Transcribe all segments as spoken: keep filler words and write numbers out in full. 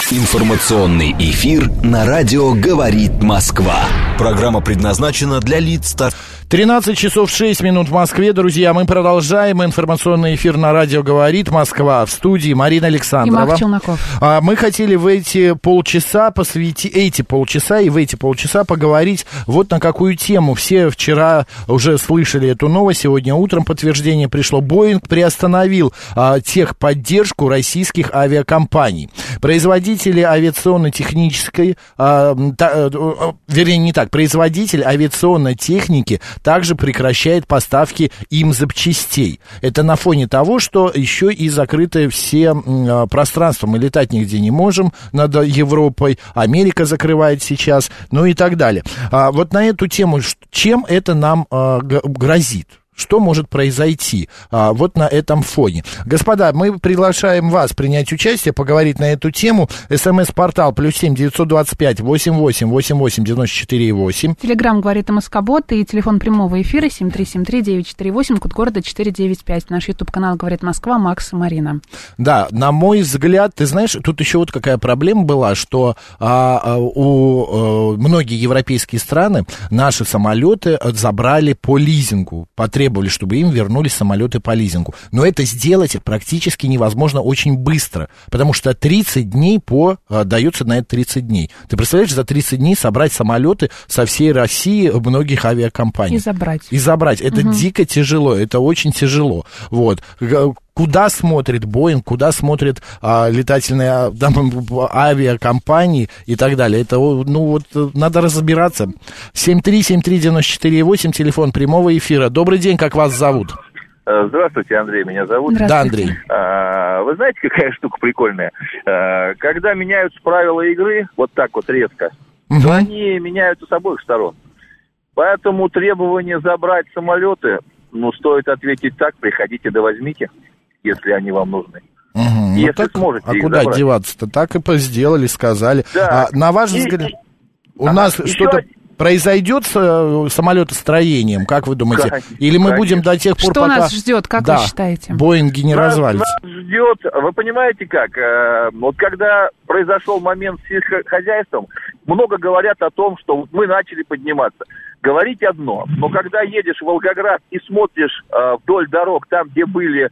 Информационный эфир на радио «Говорит Москва». Программа предназначена для лиц стар... тринадцать часов шесть минут в Москве, друзья. Мы продолжаем информационный эфир на радио «Говорит Москва». В студии Марина Александрова. И Марк Челноков. А, мы хотели в эти полчаса посвятить, эти полчаса и в эти полчаса поговорить вот на какую тему. Все вчера уже слышали эту новость. Сегодня утром подтверждение пришло. Боинг приостановил а, техподдержку российских авиакомпаний. Производитель авиационно-технической, а, та, а, вернее, не так, производитель авиационной техники также прекращает поставки им запчастей. Это на фоне того, что еще и закрыты все а, пространства. Мы летать нигде не можем над Европой, Америка закрывает сейчас, ну и так далее. А, вот на эту тему, чем это нам а, грозит? Что может произойти а, вот на этом фоне? Господа, мы приглашаем вас принять участие, поговорить на эту тему. СМС-портал плюс семь девятьсот двадцать пять восемьдесят восемь восемьдесят восемь девяносто четыре восемь. Телеграмм «Говорит МСК-бот» и телефон прямого эфира семь три семь три девять четыре восемь, код города четыре девять пять. Наш ютуб-канал «Говорит Москва», Макс и Марина. Да, на мой взгляд, ты знаешь, тут еще вот какая проблема была, что а, у а, многие европейские страны наши самолеты забрали по лизингу, потребовали, чтобы им вернули самолеты по лизингу. Но это сделать практически невозможно очень быстро, потому что тридцать дней по, а, дается на это тридцать дней. Ты представляешь, за тридцать дней собрать самолеты со всей России многих авиакомпаний. И забрать. И забрать. Это угу. дико тяжело, это очень тяжело. Вот. Куда смотрит Боинг, куда смотрят а, летательные там, авиакомпании и так далее. Это, ну, вот, надо разбираться. семь три семь три девяносто четыре восемь, телефон прямого эфира. Добрый день, как вас зовут? Здравствуйте, Андрей, меня зовут. Да, Андрей. А, вы знаете, какая штука прикольная? А, когда меняются правила игры, вот так вот резко, угу. то они меняются с обоих сторон. Поэтому требование забрать самолеты, ну, стоит ответить так: приходите да возьмите, если они вам нужны. Угу, если ну так, сможете а их куда забрать. деваться-то? Так и сделали, сказали. Да. А, на ваш и, взгляд, и, у ага, нас что-то еще... произойдет с самолетостроением, как вы думаете? Конечно, Или мы конечно. будем до тех пор, что пока... нас ждет, как да, вы считаете? Боинги не нас, развалится. Нас ждет, вы понимаете как, э, вот когда произошел момент с сельскохозяйством, много говорят о том, что мы начали подниматься. Говорить одно, но когда едешь в Волгоград и смотришь э, вдоль дорог, там, где были,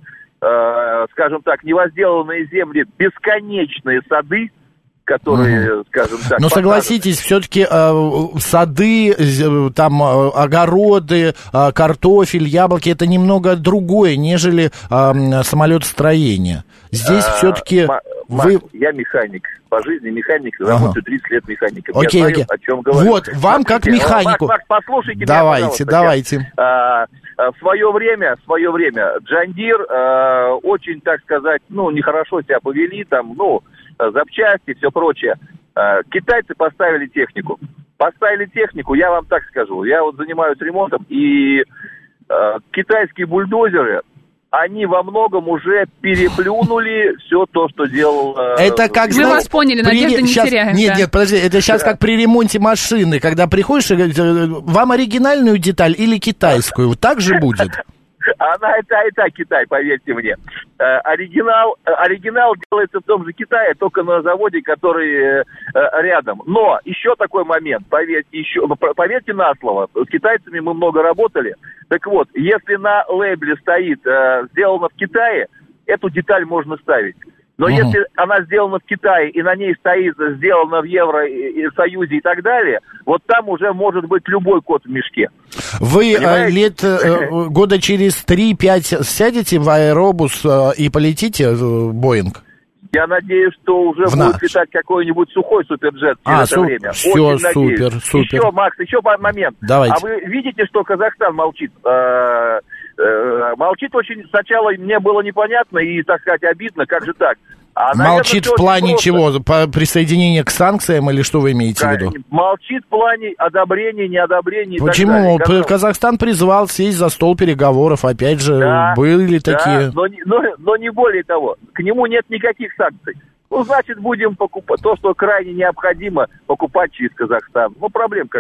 э, скажем так, невозделанные земли, бесконечные сады, которые, угу. скажем так... Но согласитесь, все-таки э, сады, э, там э, огороды, э, картофель, яблоки, это немного другое, нежели э, самолетостроение. Здесь а, все-таки м- вы... Макс, я механик, по жизни механик, работаю ага. тридцать лет механиком. Окей, я окей. знаю, о чем говорю. Вот, вам как механику... Макс, Макс, послушайте давайте, меня, пожалуйста. Давайте, а, в свое время, в свое время John Deere а, очень, так сказать, ну, нехорошо себя повели, там, ну, запчасти, все прочее. А, китайцы поставили технику. Поставили технику, я вам так скажу, я вот занимаюсь ремонтом, и а, китайские бульдозеры, они во многом уже переплюнули все то, что делал... Это как, Мы знаете, вас поняли, надежды при... не сейчас... теряем. Нет, да. нет, подожди, это сейчас да. как при ремонте машины, когда приходишь и говоришь, вам оригинальную деталь или китайскую, так же будет? Она и та, и та Китай, поверьте мне. Э, оригинал, оригинал делается в том же Китае, только на заводе, который э, рядом. Но еще такой момент, поверьте, еще, поверьте на слово, с китайцами мы много работали. Так вот, если на лейбле стоит э, «сделано в Китае», эту деталь можно ставить. Но угу. если она сделана в Китае, и на ней стоит «сделано в Евросоюзе» и так далее, вот там уже может быть любой кот в мешке. Вы э, лет э, года через три-пять сядете в аэробус э, и полетите в Боинг? Я надеюсь, что уже в будет наш. летать какой-нибудь сухой суперджет через а, это су- время. Все, Очень супер, надеюсь. супер. Еще, Макс, еще момент. Давайте. А вы видите, что Казахстан молчит? Э, э, молчит очень... Сначала мне было непонятно и, так сказать, обидно. Как же так? А, молчит наверное, в плане просто. чего? По присоединению к санкциям или что вы имеете в виду? Молчит в плане одобрения, неодобрения. Почему? И так далее. Казахстан призвал сесть за стол переговоров. Опять же, да, были да, такие... Но, но, но не более того. К нему нет никаких санкций. Ну, значит, будем покупать то, что крайне необходимо покупать через Казахстан. Ну, проблема какая?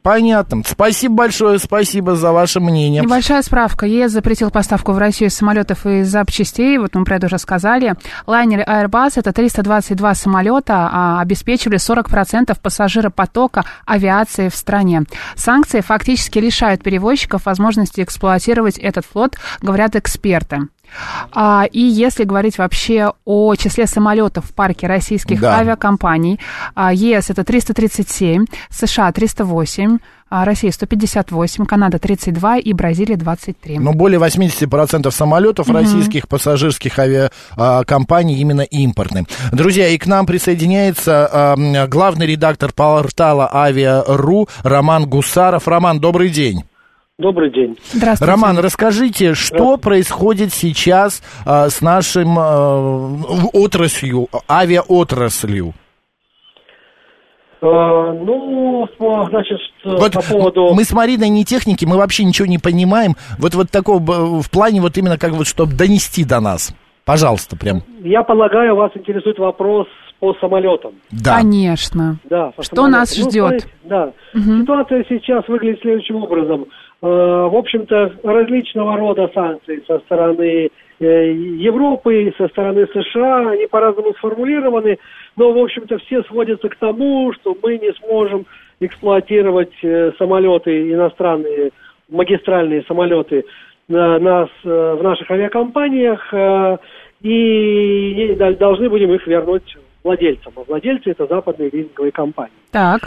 Понятно. Спасибо большое, спасибо за ваше мнение. Небольшая справка. ЕС запретил поставку в Россию самолетов и запчастей. Вот мы про это уже сказали. Лайнер Airbus, это триста двадцать два самолета, а, обеспечивали сорок процентов пассажиропотока авиации в стране. Санкции фактически лишают перевозчиков возможности эксплуатировать этот флот, говорят эксперты. А, и если говорить вообще о числе самолетов в парке российских да. авиакомпаний, а, ЕС это триста тридцать семь, США триста восемь, а Россия сто пятьдесят восемь, Канада тридцать два и Бразилия двадцать три. Но более восемьдесят процентов самолетов угу. российских пассажирских авиакомпаний именно импортные. Друзья, и к нам присоединяется э, главный редактор портала Авиа.ру Роман Гусаров. Роман, добрый день. Добрый день. Здравствуйте. Роман, расскажите, что происходит сейчас э, с нашим э, отраслью, авиаотраслью? Uh, ну, значит, вот по поводу... Мы с Мариной не техники, мы вообще ничего не понимаем. Вот, вот такого, в плане вот именно как вот, чтобы донести до нас. Пожалуйста, прям. Я полагаю, вас интересует вопрос по самолетам. Да. Конечно. Да, что самолетам. нас ну, ждет? Знаете, да. Угу. Ситуация сейчас выглядит следующим образом. Uh, в общем-то, различного рода санкции со стороны Европы, со стороны США, они по-разному сформулированы, но, в общем-то, все сводятся к тому, что мы не сможем эксплуатировать самолеты иностранные, магистральные самолеты на нас, в наших авиакомпаниях, и должны будем их вернуть владельцам. А владельцы – это западные лизинговые компании. Так.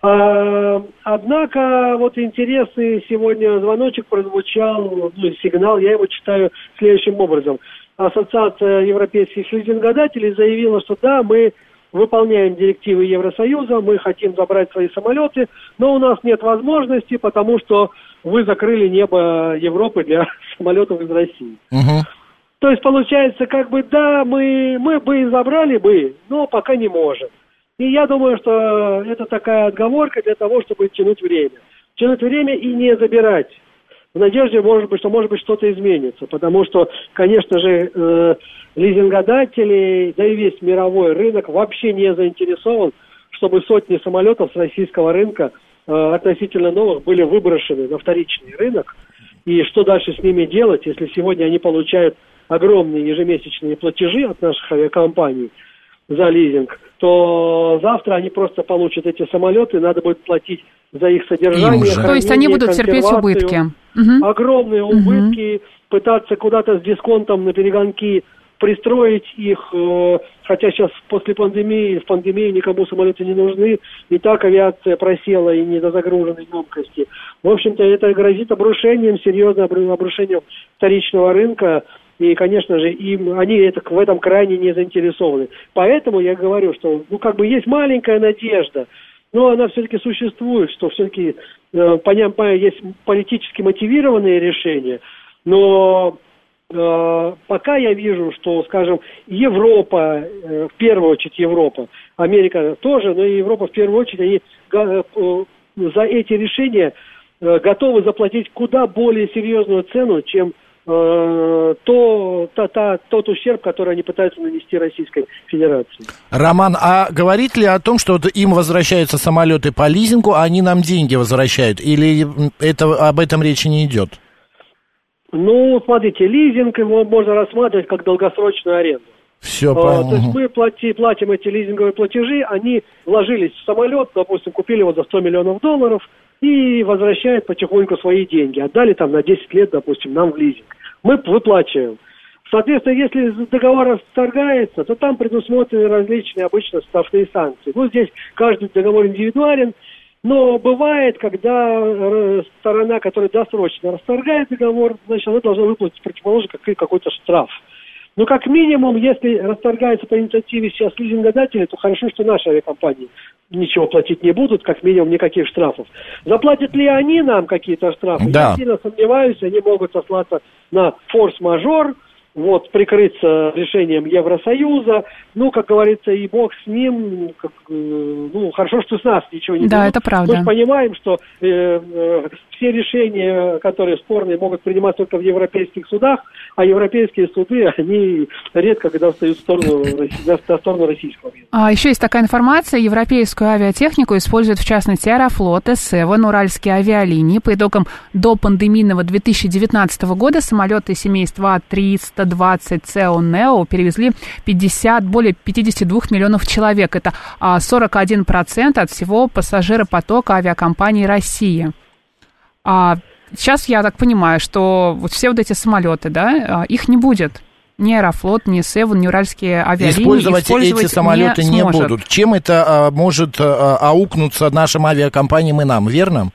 Однако, вот интересный сегодня звоночек прозвучал, ну, сигнал, я его читаю следующим образом. Ассоциация европейских лизингодателей заявила, что да, мы выполняем директивы Евросоюза, мы хотим забрать свои самолеты, но у нас нет возможности, потому что вы закрыли небо Европы для самолетов из России. Угу. То есть, получается, как бы, да, мы, мы бы и забрали бы, но пока не можем. И я думаю, что это такая отговорка для того, чтобы тянуть время. Тянуть время и не забирать. В надежде, может быть, что, может быть, что-то изменится. Потому что, конечно же, э, лизингодатели, да и весь мировой рынок вообще не заинтересован, чтобы сотни самолетов с российского рынка э, относительно новых были выброшены на вторичный рынок. И что дальше с ними делать, если сегодня они получают огромные ежемесячные платежи от наших авиакомпаний за лизинг, то завтра они просто получат эти самолеты, надо будет платить за их содержание, хранение, то есть они будут терпеть убытки. Угу. Огромные убытки, угу. Пытаться куда-то с дисконтом на перегонки пристроить их, э, хотя сейчас после пандемии, в пандемии никому самолеты не нужны, и так авиация просела и недозагруженной емкости. В общем-то, это грозит обрушением, серьезным обрушением вторичного рынка. И, конечно же, им, они это, в этом крайне не заинтересованы. Поэтому я говорю, что ну, как бы есть маленькая надежда, но она все-таки существует, что все-таки э, понятно, есть политически мотивированные решения, но э, пока я вижу, что, скажем, Европа, э, в первую очередь Европа, Америка тоже, но и Европа в первую очередь, они э, э, за эти решения э, готовы заплатить куда более серьезную цену, чем То, та, та, тот ущерб, который они пытаются нанести Российской Федерации. Роман, а говорит ли о том, что им возвращаются самолеты по лизингу, а они нам деньги возвращают? Или это, об этом речи не идет? Ну, смотрите, лизинг его можно рассматривать как долгосрочную аренду. Все, а, то есть мы плати, платим эти лизинговые платежи, они вложились в самолет, допустим, купили его за сто миллионов долларов, и возвращают потихоньку свои деньги. Отдали там на десять лет, допустим, нам в лизинг. Мы выплачиваем. Соответственно, если договор расторгается, то там предусмотрены различные обычно штрафные санкции. Ну, здесь каждый договор индивидуален, но бывает, когда сторона, которая досрочно расторгает договор, значит, она должна выплатить противоположный какой-то штраф. Ну, как минимум, если расторгается по инициативе сейчас лизингодателей, то хорошо, что наши авиакомпании ничего платить не будут, как минимум никаких штрафов. Заплатят ли они нам какие-то штрафы? Да. Я сильно сомневаюсь, они могут сослаться на форс-мажор, вот, прикрыться решением Евросоюза. Ну, как говорится, и бог с ним, как, ну, хорошо, что с нас ничего не Да, берут. это правда. Мы же понимаем, что э, э, все решения, которые спорные, могут приниматься только в европейских судах, а европейские суды, они редко когда встают в сторону, в сторону российского бизнеса. А еще есть такая информация. Европейскую авиатехнику используют, в частности, Аэрофлот, эс севен, Уральские авиалинии. По итогам допандемийного две тысячи девятнадцатого года самолеты семейства триста двадцать цео нео перевезли пятьдесят, более пятьдесят два миллионов человек. Это сорок один процент от всего пассажиропотока авиакомпании России. А сейчас я так понимаю, что вот все вот эти самолеты, да, их не будет. Ни Аэрофлот, ни Севен, ни Уральские авиалинии использовать, использовать эти самолеты не, не будут. Чем это а, может а, аукнуться нашим авиакомпаниям и нам, верно?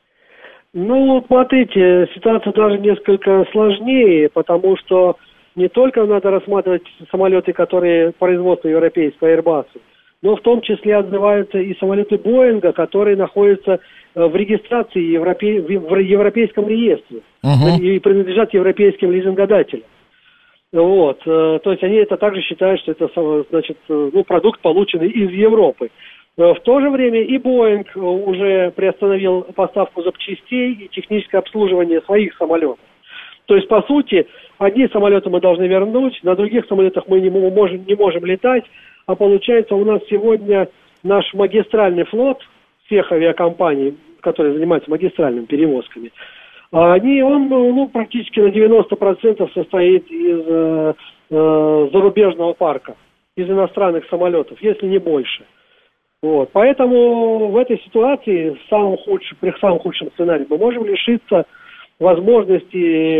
Ну, смотрите, ситуация даже несколько сложнее, потому что не только надо рассматривать самолеты, которые производства европейского, Airbus, но в том числе отзываются и самолеты Боинга, которые находятся в регистрации европе... в европейском реестре uh-huh. и принадлежат европейским лизингодателям. Вот, то есть они это также считают, что это, значит, ну, продукт, полученный из Европы. В то же время и Боинг уже приостановил поставку запчастей и техническое обслуживание своих самолетов. То есть, по сути, одни самолеты мы должны вернуть, на других самолетах мы не можем, не можем летать, а получается у нас сегодня наш магистральный флот всех авиакомпаний, которые занимаются магистральными перевозками, они, он ну, практически на девяносто процентов состоит из э, э, зарубежного парка, из иностранных самолетов, если не больше. Вот. Поэтому в этой ситуации, в самом худшем, при самом худшем сценарии, мы можем лишиться возможности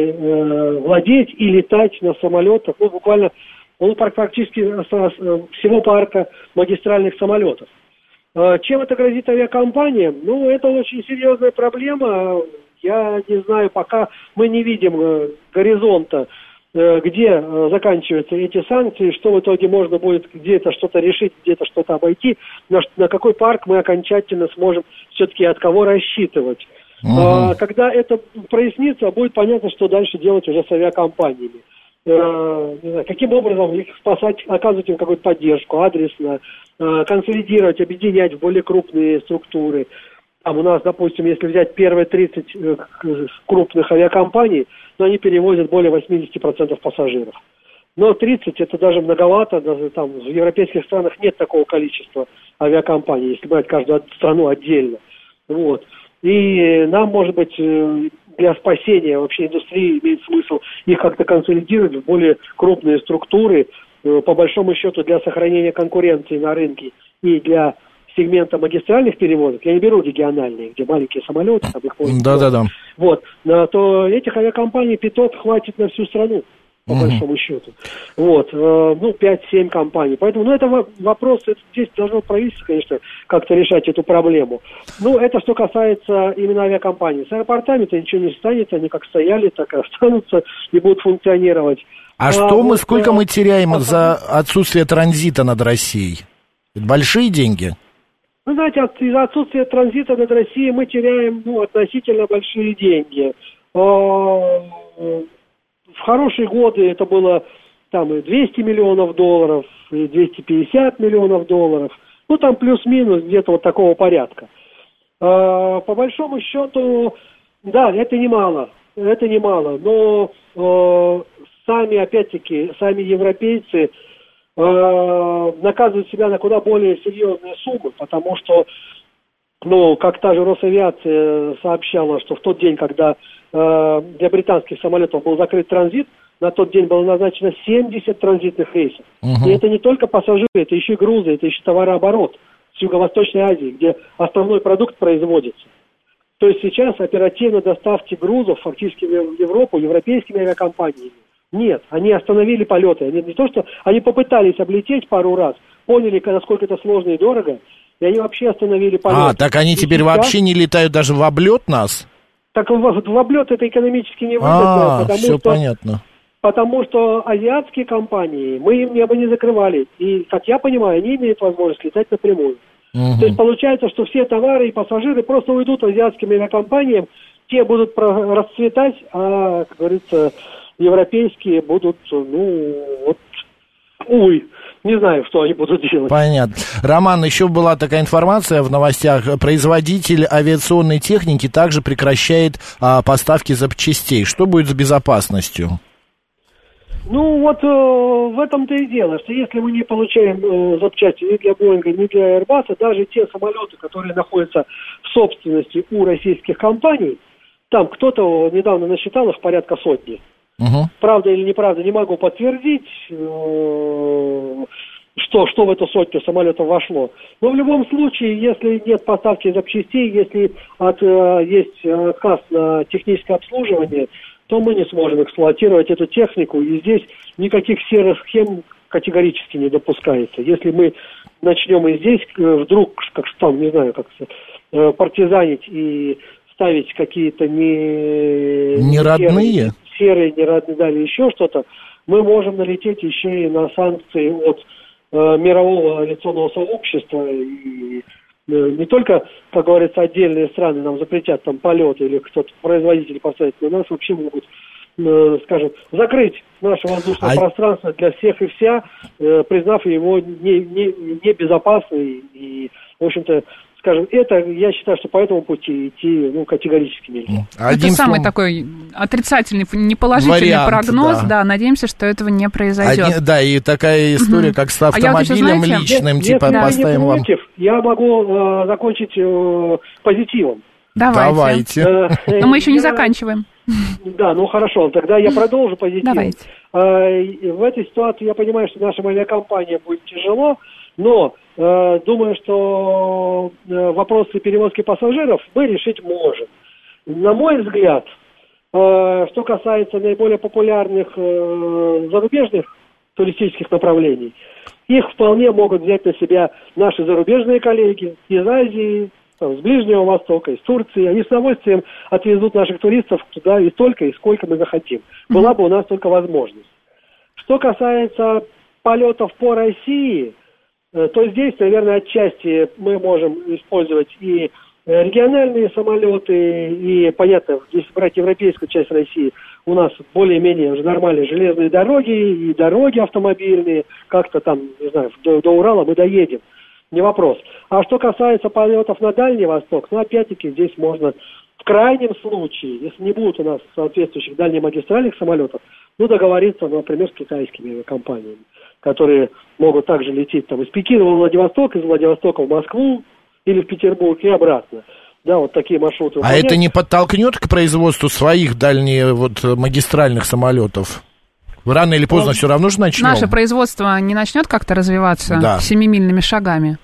э, владеть и летать на самолетах, ну, буквально, ну, практически всего парка магистральных самолетов. Э, чем это грозит авиакомпаниям? Ну, это очень серьезная проблема. Я не знаю, пока мы не видим э, горизонта, э, где э, заканчиваются эти санкции, что в итоге можно будет где-то что-то решить, где-то что-то обойти, на, на какой парк мы окончательно сможем все-таки от кого рассчитывать. Uh-huh. Э, когда это прояснится, будет понятно, что дальше делать уже с авиакомпаниями. Э, не знаю, каким образом их спасать, оказывать им какую-то поддержку, адресно, э, консолидировать, объединять в более крупные структуры. Там у нас, допустим, если взять первые тридцать крупных авиакомпаний, то они перевозят более восемьдесят процентов пассажиров. Но тридцать это даже многовато, даже там в европейских странах нет такого количества авиакомпаний, если брать каждую страну отдельно. Вот. И нам, может быть, для спасения вообще индустрии имеет смысл их как-то консолидировать в более крупные структуры, по большому счету для сохранения конкуренции на рынке и для сегмента магистральных перевозок, я не беру региональные, где маленькие самолеты, там их можно... Да-да-да. Вот, то этих авиакомпаний пятьсот хватит на всю страну, по uh-huh. большому счету. Вот, ну, пять-семь компаний. Поэтому, ну, это вопрос, это, здесь должно правительство, конечно, как-то решать эту проблему. Ну, это что касается именно авиакомпаний. С аэропортами-то ничего не станет, они как стояли, так и останутся и будут функционировать. А, а что вот, мы, сколько а, мы теряем а, за отсутствие транзита над Россией? большие деньги? Вы знаете, от, из-за отсутствия транзита над Россией мы теряем ну, относительно большие деньги. В хорошие годы это было там и двести миллионов долларов, и двести пятьдесят миллионов долларов. Ну, там плюс-минус где-то вот такого порядка. По большому счету, да, это немало. Это немало. Но сами, опять-таки, сами европейцы наказывают себя на куда более серьезные суммы, потому что, ну, как та же Росавиация сообщала, что в тот день, когда э, для британских самолетов был закрыт транзит, на тот день было назначено семьдесят транзитных рейсов. Угу. И это не только пассажиры, это еще и грузы, это еще товарооборот с Юго-Восточной Азии, где основной продукт производится. То есть сейчас оперативно доставки грузов фактически в Европу европейскими авиакомпаниями нет, они остановили полеты. Они не то, что они попытались облететь пару раз, поняли, насколько это сложно и дорого, и они вообще остановили полеты. А, так они и теперь сейчас... вообще не летают даже в облет нас? Так в, в облет это экономически не выгодно. А, потому все что, понятно. Потому что азиатские компании, мы им небо не закрывали. И, как я понимаю, они имеют возможность летать напрямую. Угу. То есть получается, что все товары и пассажиры просто уйдут азиатским авиакомпаниям, те будут расцветать, а, как говорится... европейские будут, ну, вот, увы, не знаю, что они будут делать. Понятно. Роман, еще была такая информация в новостях. Производитель авиационной техники также прекращает а, поставки запчастей. Что будет с безопасностью? Ну, вот э, в этом-то и дело, что если мы не получаем э, запчасти ни для Боинга, ни для Airbus, даже те самолеты, которые находятся в собственности у российских компаний, там кто-то недавно насчитал их порядка сотни. Угу. Правда или неправда, не могу подтвердить, э, что, что в эту сотню самолетов вошло. Но в любом случае, если нет поставки запчастей, если от, э, есть отказ на техническое обслуживание, то мы не сможем эксплуатировать эту технику, и здесь никаких серых схем категорически не допускается. Если мы начнем и здесь вдруг, как там, не знаю, как партизанить и ставить какие-то не... Не родные? Серые, серые, не родные, да, или еще что-то, мы можем налететь еще и на санкции от э, мирового авиационного сообщества, и не только, как говорится, отдельные страны нам запретят там полеты или кто-то, производители поставить, но нас вообще могут, э, скажем, закрыть наше воздушное а... пространство для всех и вся, э, признав его не, не, небезопасным. И, в общем-то, скажем, это, я считаю, что по этому пути идти, ну, категорически нельзя. Одним это самый словом... такой отрицательный, неположительный вариант, прогноз, да. да, надеемся, что этого не произойдет. Одни, да, и такая история, угу. как с автомобилем а вот еще, знаете, личным, типа, если поставим не вам... против, я могу э, закончить э, позитивом. Давайте. Давайте. Э, Но мы еще не заканчиваем. Да, ну хорошо, тогда я продолжу позитив. Давайте. Э, в этой ситуации я понимаю, что нашим авиакомпаниям будет тяжело, но э, думаю, что э, вопросы перевозки пассажиров мы решить можем. На мой взгляд, э, что касается наиболее популярных э, зарубежных туристических направлений, их вполне могут взять на себя наши зарубежные коллеги из Азии, там, с Ближнего Востока, из Турции. Они с удовольствием отвезут наших туристов туда и столько, и сколько мы захотим. Была бы у нас только возможность. Что касается полетов по России, то здесь, наверное, отчасти мы можем использовать и региональные самолеты, и, понятно, если брать европейскую часть России, у нас более-менее уже нормальные железные дороги и дороги автомобильные, как-то там, не знаю, до, до Урала мы доедем, не вопрос. А что касается полетов на Дальний Восток, ну, опять-таки, здесь можно в крайнем случае, если не будут у нас соответствующих дальнемагистральных самолетов, ну, договориться, например, с китайскими компаниями, которые могут также лететь там из Пекина в Владивосток, из Владивостока в Москву или в Петербург и обратно. Да, вот такие маршруты. А это не подтолкнет к производству своих дальних вот магистральных самолетов? Рано или поздно ну, все равно же начнем. Наше производство не начнет как-то развиваться да. семимильными шагами?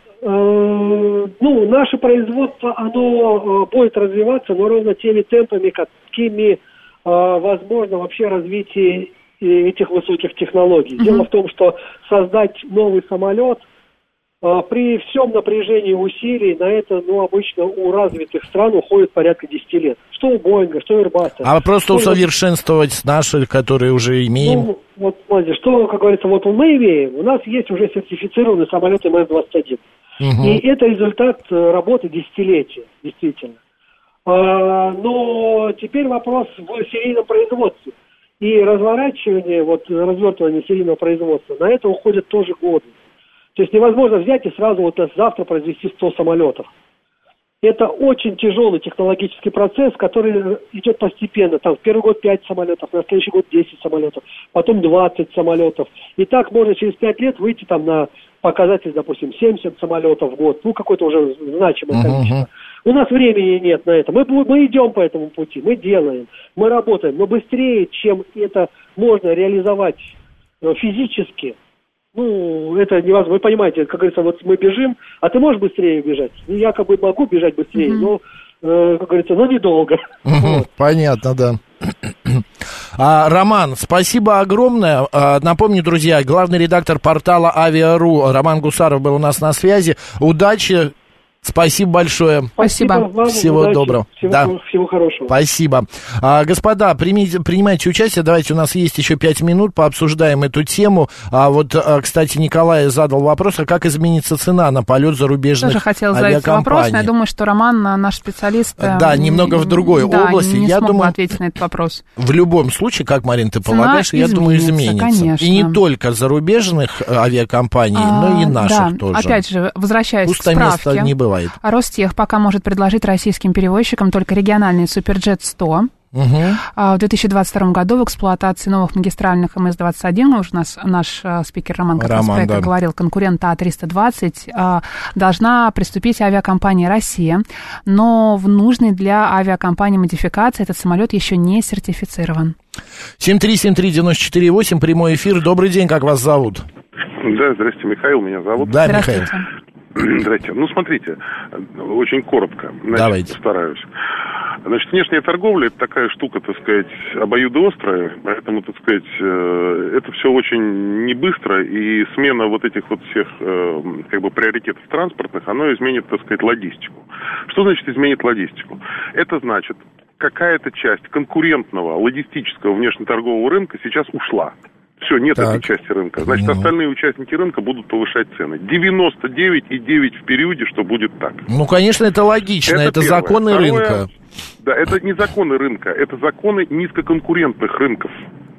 Ну, наше производство, оно будет развиваться, но ровно теми темпами, какими возможно вообще развитие этих высоких технологий. Uh-huh. Дело в том, что создать новый самолет при всем напряжении усилий на это, ну, обычно у развитых стран уходит порядка десяти лет. Что у Боинга, что у Airbus. А просто усовершенствовать наши, которые уже имеем? Ну, вот, смотрите, что, как говорится, вот мы имеем, у нас есть уже сертифицированный самолет эм эс двадцать один. Uh-huh. И это результат работы десятилетия, действительно. А, но теперь вопрос в серийном производстве. И разворачивание, вот развертывание серийного производства, на это уходят тоже годы. То есть невозможно взять и сразу вот завтра произвести сто самолетов. Это очень тяжелый технологический процесс, который идет постепенно. Там в первый год пять самолетов, на следующий год десять самолетов, потом двадцать самолетов. И так можно через пять лет выйти там на показатель, допустим, семьдесят самолетов в год. Ну, какое-то уже значимое количество. У нас времени нет на это. Мы, мы идем по этому пути, мы делаем, мы работаем. Но быстрее, чем это можно реализовать физически, ну, это невозможно. Вы понимаете, как говорится, вот мы бежим, а ты можешь быстрее бежать? Ну, якобы могу бежать быстрее, mm-hmm. но, э, как говорится, но недолго. Mm-hmm. Вот. Понятно, да. А, Роман, спасибо огромное. А, напомню, друзья, главный редактор портала Авиа.ру Роман Гусаров был у нас на связи. Удачи Спасибо большое. Спасибо. Вам, всего удачи, доброго. Всего, да. всего хорошего. Спасибо. А, господа, примите, принимайте участие. Давайте, у нас есть еще пять минут, пообсуждаем эту тему. А вот, кстати, Николай задал вопрос, а как изменится цена на полет зарубежных Тоже хотел авиакомпаний? задать вопрос, но я думаю, что Роман, наш специалист... Да, немного в другой да, области. не я смог думаю, бы ответить на этот вопрос. В любом случае, как, Марин, ты Цена полагаешь, я думаю, изменится. Конечно. И не только зарубежных авиакомпаний, а, но и наших да. тоже. Опять же, возвращаясь Пустое к справке, места не бывает. Ростех пока может предложить российским перевозчикам только региональный Суперджет сто. Угу. В две тысячи двадцать втором году в эксплуатации новых магистральных эм эс двадцать один, уже нас, наш спикер Роман как раз про это говорил, конкурент А триста двадцать, должна приступить авиакомпания «Россия», но в нужной для авиакомпании модификации этот самолет еще не сертифицирован. семь три семь три девять четыре восемь, прямой эфир. Добрый день, как вас зовут? Да, здрасте, Михаил, меня зовут. Да, Михаил. Здрасте. Ну, смотрите, очень коротко. Значит, Давайте. Постараюсь. Значит, внешняя торговля – это такая штука, так сказать, обоюдоострая, поэтому, так сказать, это все очень не быстро, и смена вот этих вот всех, как бы, приоритетов транспортных, оно изменит, так сказать, логистику. Что значит изменит логистику? Это значит, какая-то часть конкурентного логистического внешнеторгового рынка сейчас ушла. Все, нет так. этой части рынка. Значит, ну. остальные участники рынка будут повышать цены. девяносто девять и девять в периоде, что будет так. Ну, конечно, это логично, это, это законы Второе, рынка. Да, это не законы рынка, это законы низкоконкурентных рынков.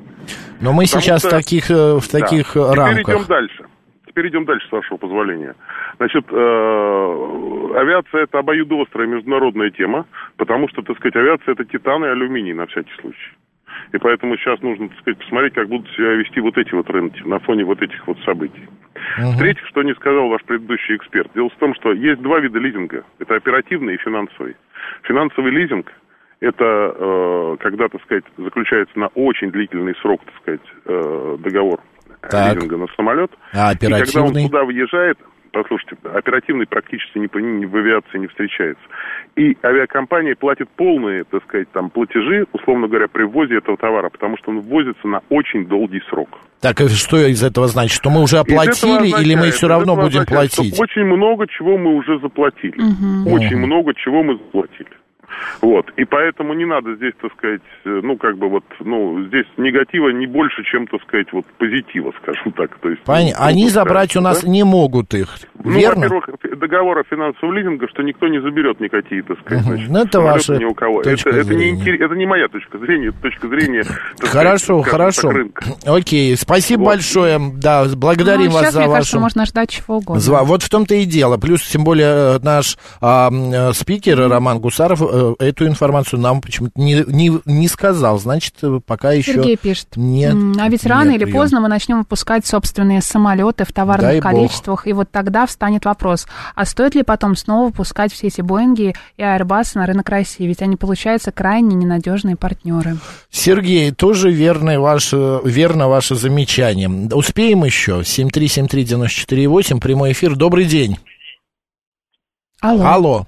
Но мы Потому сейчас что... таких, в таких да. рамках. Теперь идем дальше. Теперь идем дальше, с вашего позволения. Значит, э, авиация – это обоюдоострая международная тема, потому что, так сказать, авиация – это титан и алюминий на всякий случай. И поэтому сейчас нужно, так сказать, посмотреть, как будут себя вести вот эти вот рынки на фоне вот этих вот событий. Uh-huh. В-третьих, что не сказал ваш предыдущий эксперт. Дело в том, что есть два вида лизинга. Это оперативный и финансовый. Финансовый лизинг – это э, когда, так сказать, заключается на очень длительный срок, так сказать, э, договор так. лизинга на самолет. А оперативный? И когда он туда въезжает, послушайте, оперативный практически не, не, в авиации не встречается. И авиакомпания платит полные, так сказать, там, платежи, условно говоря, при ввозе этого товара, потому что он ввозится на очень долгий срок. Так, и что из этого значит? Что мы уже оплатили, или мы все равно будем означает, платить? Очень много чего мы уже заплатили. Угу. Очень угу. много чего мы заплатили. Вот, и поэтому не надо здесь, так сказать, ну, как бы вот, ну, здесь негатива не больше, чем, так сказать, вот позитива, скажем так. То есть, Понятно. Ну, они забрать у нас да? не могут их, ну, верно? Ну, во-первых, договор о финансовом лизинге, что никто не заберет никакие, так сказать, угу. значит, ну, это ваша ни у кого. Точка это, это, не интерес, это не моя точка зрения, это точка зрения, хорошо, сказать, хорошо, рынка. Окей, спасибо вот. большое, да, благодарим ну, вас за вашу... Сейчас, мне кажется, можно ждать чего угодно. Зва... Вот в том-то и дело, плюс, тем более, наш а, спикер Роман Гусаров эту информацию нам почему-то не, не, не сказал, значит, пока еще Сергей пишет, нет. А ведь рано или прием. поздно мы начнем выпускать собственные самолеты в товарных Дай количествах, Бог. И вот тогда встанет вопрос, а стоит ли потом снова выпускать все эти Боинги и Airbus на рынок России, ведь они, получаются, крайне ненадежные партнеры. Сергей, тоже верно ваше, верно ваше замечание. Успеем еще? семь три семь три девять четыре восемь, прямой эфир. Добрый день. Алло. Алло.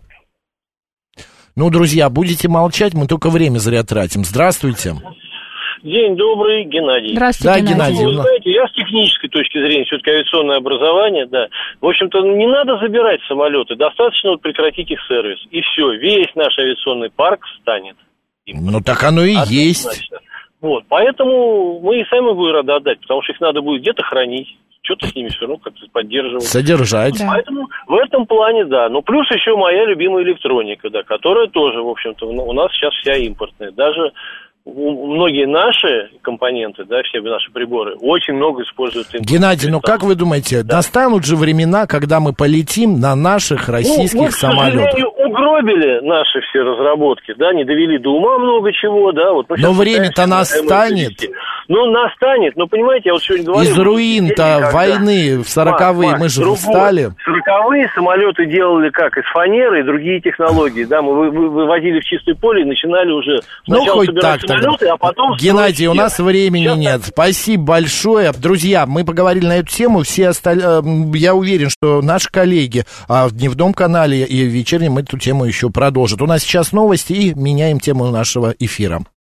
Ну, друзья, будете молчать, мы только время зря тратим. Здравствуйте. День добрый, Геннадий. Здравствуйте, да, Геннадий. Геннадий. Вы знаете, я с технической точки зрения, все-таки авиационное образование, да. В общем-то, не надо забирать самолеты, достаточно вот прекратить их сервис. И все, весь наш авиационный парк станет. Ну, так оно и Однозначно. Есть. Вот, поэтому мы и сами будем рады отдать, потому что их надо будет где-то хранить. Что-то с ними все равно как-то поддерживать. Содержать. Да. Поэтому в этом плане, да. Ну, плюс еще моя любимая электроника, да, которая тоже, в общем-то, у нас сейчас вся импортная. Даже многие наши компоненты, да, все наши приборы, очень много используют импортные. Геннадий, ну как вы думаете, да. настанут же времена, когда мы полетим на наших российских ну, мы, самолетах? К сожалению, угробили наши все разработки, да, не довели до ума много чего, да. Вот но время-то настанет. Ну, настанет, но понимаете, я вот сегодня говорил... Из руин-то войны в сороковые мы же встали. сороковые самолеты делали как? Из фанеры и другие технологии, да, мы вывозили в чистое поле и начинали уже... Ну, хоть так самолеты, а потом... Геннадий, у нас времени Сейчас нет. Так... Спасибо большое. Друзья, мы поговорили на эту тему, все остальные... Я уверен, что наши коллеги в дневном канале и в вечернем эту тему еще продолжат. У нас сейчас новости и меняем тему нашего эфира.